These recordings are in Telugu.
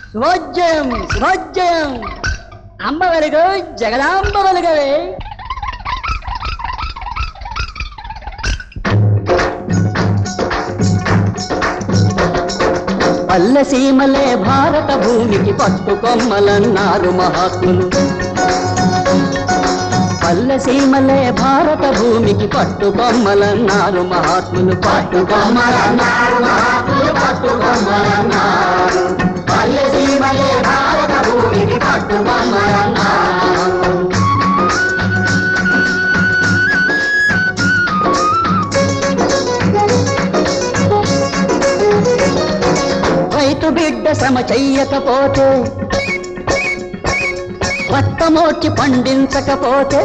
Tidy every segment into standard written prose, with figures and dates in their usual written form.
శుభోజ్జయం శుభోజ్జయం. అంబ వెలుగు జగదాంబ వెలుగవే. పల్లెసీమలే భారత భూమికి పట్టుకొమ్మలన్నారు మహాత్ములు. పల్లెసీమలే భారత భూమికి పట్టుకొమ్మలన్నారు మహాత్ములు. పట్టుకొమ్మలన్నారు మహాత్ములు, పట్టుకొమ్మలన్నారు. పల్లెసీమలే భారత భూమికి పట్టుకొమ్మలన్నారు. రైతు బిడ్డ శ్రమ చెయ్యకపోతే, రక్తమోర్చి పండించకపోతే,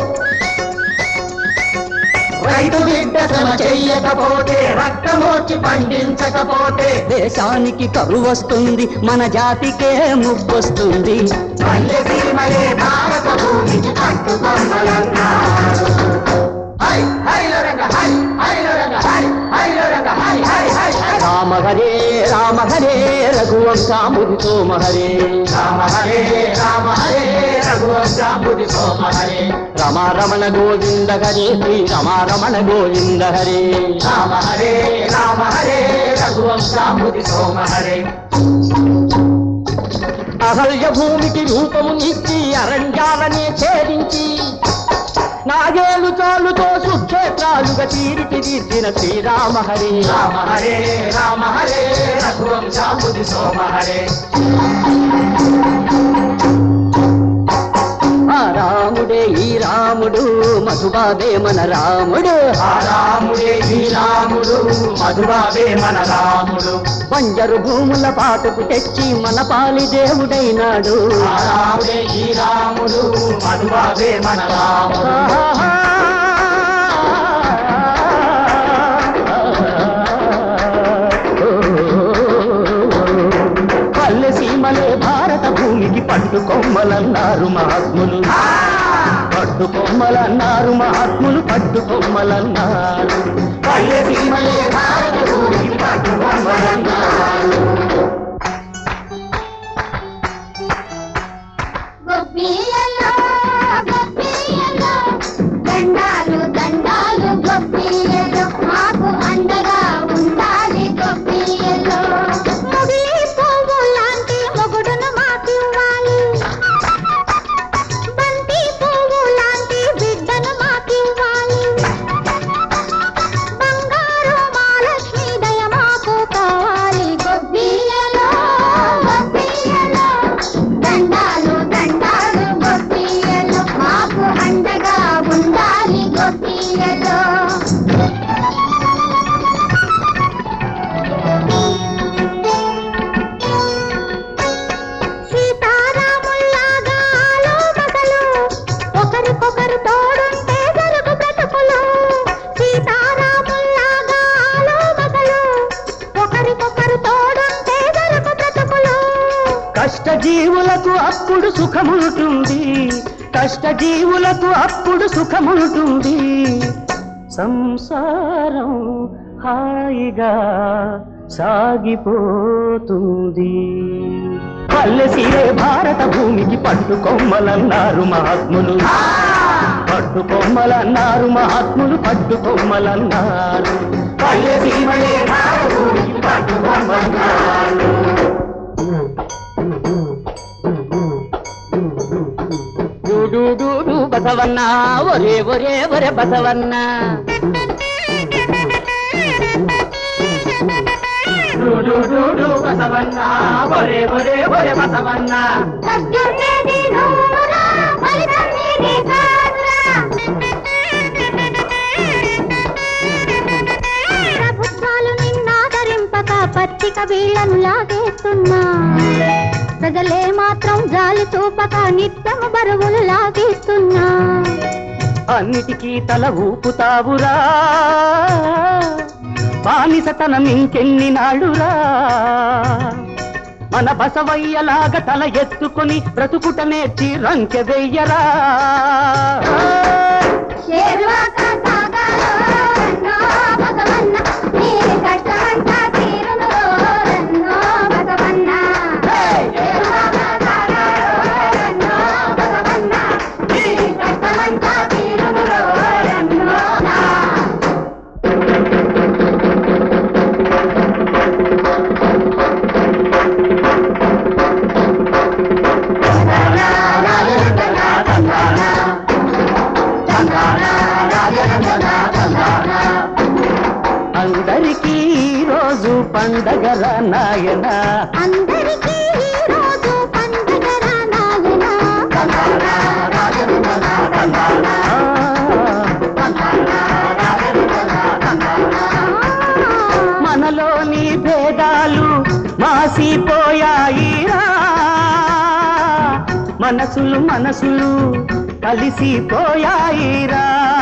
రైతు బిడ్డ శ్రమ చెయ్యకపోతే, రక్తమోర్చి పండించకపోతే దేశానికి కరువు వస్తుంది, మన జాతికే ముప్పొస్తుంది. పల్లెసీమలే భారత భూమికి పట్టుకొమ్మలన్నారు. రామ హరే రామ హరే రఘువంశాంబుధి సోమ హరే. రామ హరే రామ హరే రఘువంశాంబుధి సోమ హరే. రమ రమణ గోవింద హరే శ్రీ రమ రమణ గోవింద హరే. రామ హరే రామ హరే రఘువంశాంబుధి సోమ హరే. అహల్య భూమికి రూపమునిచ్చి అరణ్యాలనే ఛేదించి నాగేలు చాలుతో సుక్షేత్రాలుగా తీర్చిదిద్దిన శ్రీరామ హరే. రామ హరే రామ హరే రఘువంశాంబుధి సోమ హరే. ఆ రాముడే ఈ రాముడు మధుబాబే మన రాముడు. ఆ రాముడే ఈ రాముడు మధుబాబే మన రాముడు. బంజరు భూముల పాటుకు తెచ్చి మన పాలి దేవుడైనాడు. ఆ రాముడే ఈ రాముడు మధుబాబే మన రాముడు. పల్లెసీమలే భారత భూమికి పట్టుకొమ్మలన్నారు మహాత్ములు. పట్టుకొమ్మలన్నారు మహాత్ములు, పట్టుకొమ్మలన్నారు. పల్లెసీమలే భారత భూమికి పట్టుకొమ్మలన్నారు. గొప్పియలో గొప్పియలో దండాలు దండాలు గొప్పియలో మాకు అండగా ఉండాలి. గొప్పియలో ముగిలి పువ్వు లాంటి మొగుడును మాకివ్వాలి, బంతి పువ్వు లాంటి బిడ్డను మాకివ్వాలి, బంగారు మహాలక్ష్మి దయ మాకు కావాలి. గొప్పియలో గొప్పియలో దండాలు దండాలు గొప్పియలో మాకు అండగా ఉండాలి. గొప్పియలో సీతారాముల్లాగా ఆలోమగలు ఒకరికొకరు తోడుంటే జరుగు బ్రతుకులు. సీతారాముల్లాగా ఆలోమగలు ఒకరికొకరు తోడుంటే జరుగు బ్రతుకులు. కష్టజీవులకు అప్పుడు సుఖముంటుంది, కష్టజీవులకు అప్పుడు సుఖముంటుంది. సంసారం హాయిగా సాగిపోతుంది. పల్లెసీలే భారత భూమికి పట్టుకొమ్మలన్నారు మహాత్ములు. పట్టుకొమ్మలన్నారు మహాత్ములు, పట్టుకొమ్మలన్నారు. పల్లెసీమలే భారత భూమికి పట్టుకొమ్మలన్నారు. డూడు బసవన్న ఒరే ఒరే ఒరే బసవన్న. డూడు బసవన్న ఒరే ఒరే ఒరే బసవన్న. సద్దుర్నేది నూరా ఫలితం నీది కాదురా. ప్రభుత్వాలు నిన్నాదరింపక పత్రిక వీళ్లను లాగేస్తున్నా, ప్రజలే మాత్రం జాలి చూపక నిత్యము బరువులు లాగేస్తున్నా. అన్నిటికీ తల ఊపుతావురా, బానిసతనం ఇంకెన్ని నాడురా. మన బసవయ్యలాగా తల ఎత్తుకొని బ్రతుకుట నేర్చి రంకె వెయ్యరా. కష్టమంతా తీరును రన్నో భగవన్న. రా నాయన అందరికీ ఈ రోజు పండుగరా నాయనా మనలోని భేదాలు మాసిపోయాయిరా మనసులు కలిసిపోయాయిరా